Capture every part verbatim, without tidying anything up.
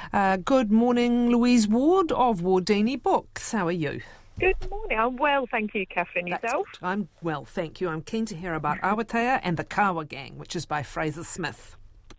Uh, good morning, Louise Ward of Wardini Books. How are you? Good morning. I'm well, thank you, Catherine. Yourself? That's good. I'm well, thank you. I'm keen to hear about Awatea and the Kawa Gang, which is by Fraser Smith.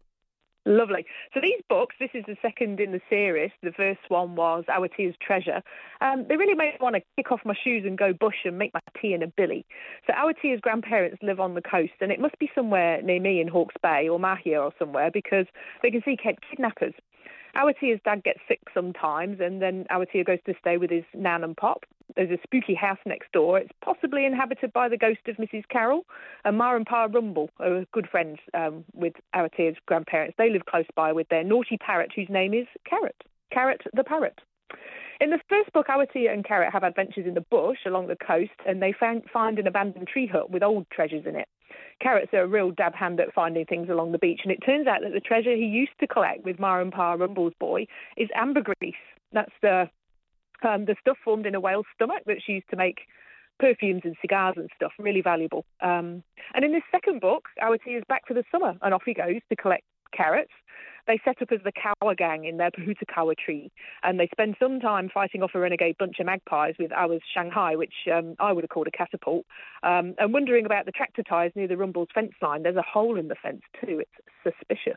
Lovely. So these books, this is the second in the series. The first one was Awatea's Treasure. Um, they really made me want to kick off my shoes and go bush and make my tea in a billy. So Awatea's grandparents live on the coast, and it must be somewhere near me in Hawke's Bay or Mahia or somewhere, because they can see kidnappers. Awatea's dad gets sick sometimes, and then Awatea goes to stay with his nan and pop. There's a spooky house next door. It's possibly inhabited by the ghost of Missus Carroll. And Ma and Pa Rumble are good friends um, with Awatea's grandparents. They live close by with their naughty parrot, whose name is Carrot. Carrot the parrot. In the first book, Awatea and Carrot have adventures in the bush along the coast, and they found, find an abandoned tree hut with old treasures in it. Carrot's a real dab hand at finding things along the beach, and it turns out that the treasure he used to collect with Ma and Pa Rumble's boy is ambergris. That's the um, the stuff formed in a whale's stomach that's used to make perfumes and cigars and stuff, really valuable. Um, and in this second book, Awatea is back for the summer, and off he goes to collect carrots. They set up as the Kawa Gang in their Pahutakawa tree, and they spend some time fighting off a renegade bunch of magpies with Awa's Shanghai, which um, I would have called a catapult, um, and wondering about the tractor ties near the Rumble's fence line. There's a hole in the fence too. It's suspicious.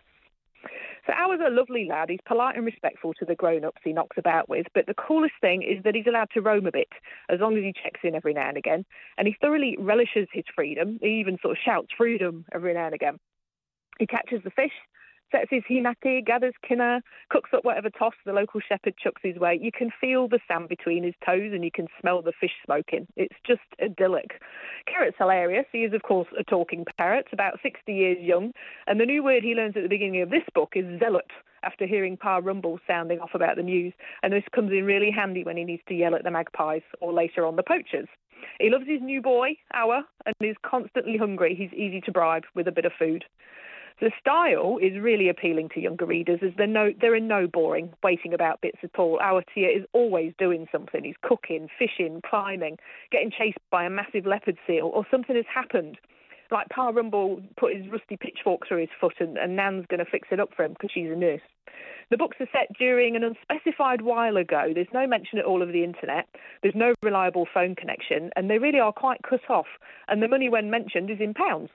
So Awa's a lovely lad. He's polite and respectful to the grown-ups he knocks about with, but the coolest thing is that he's allowed to roam a bit, as long as he checks in every now and again, and he thoroughly relishes his freedom. He even sort of shouts freedom every now and again. He catches the fish, sets his hinaki, gathers kinna, cooks up whatever toss the local shepherd chucks his way. You can feel the sand between his toes and you can smell the fish smoking. It's just idyllic. Carrot's hilarious. He is, of course, a talking parrot, about sixty years young, and the new word he learns at the beginning of this book is zealot, after hearing Pa Rumble sounding off about the news, and this comes in really handy when he needs to yell at the magpies or later on the poachers. He loves his new boy, Awa, and is constantly hungry. He's easy to bribe with a bit of food. The style is really appealing to younger readers, as they're no, there are no boring, waiting about bits at all. Awatea is always doing something. He's cooking, fishing, climbing, getting chased by a massive leopard seal, or something has happened. Like Pa Rumble put his rusty pitchfork through his foot, and, and Nan's going to fix it up for him because she's a nurse. The books are set during an unspecified while ago. There's no mention at all of the internet. There's no reliable phone connection, and they really are quite cut off. And the money, when mentioned, is in pounds.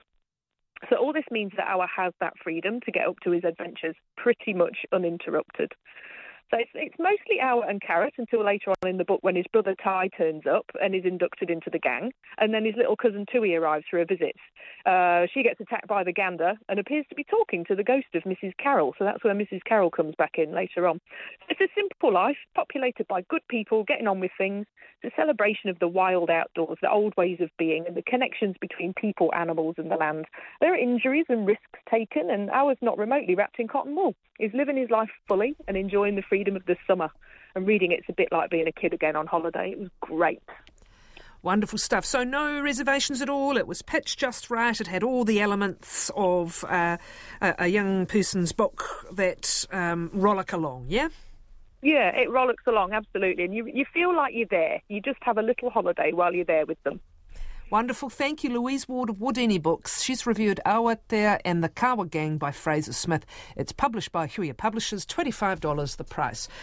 So all this means that Awa has that freedom to get up to his adventures pretty much uninterrupted. So it's, it's mostly Awa and Carrot until later on in the book when his brother Tai turns up and is inducted into the gang, and then his little cousin Tui arrives for a visit. Uh, she gets attacked by the gander and appears to be talking to the ghost of Missus Carroll, so that's where Missus Carroll comes back in later on. It's a simple life, populated by good people, getting on with things. It's a celebration of the wild outdoors, the old ways of being, and the connections between people, animals and the land. There are injuries and risks taken, and Awa's not remotely wrapped in cotton wool. He's living his life fully and enjoying the freedom of the summer. And reading it's a bit like being a kid again on holiday. It was great. Wonderful stuff. So no reservations at all. It was pitched just right. It had all the elements of uh, a, a young person's book that um, rollick along, yeah? Yeah, it rollicks along, absolutely. And you, you feel like you're there. You just have a little holiday while you're there with them. Wonderful. Thank you, Louise Ward of Wardini Books. She's reviewed Awatea and the Kawa Gang by Fraser Smith. It's published by Huia Publishers, twenty-five dollars the price.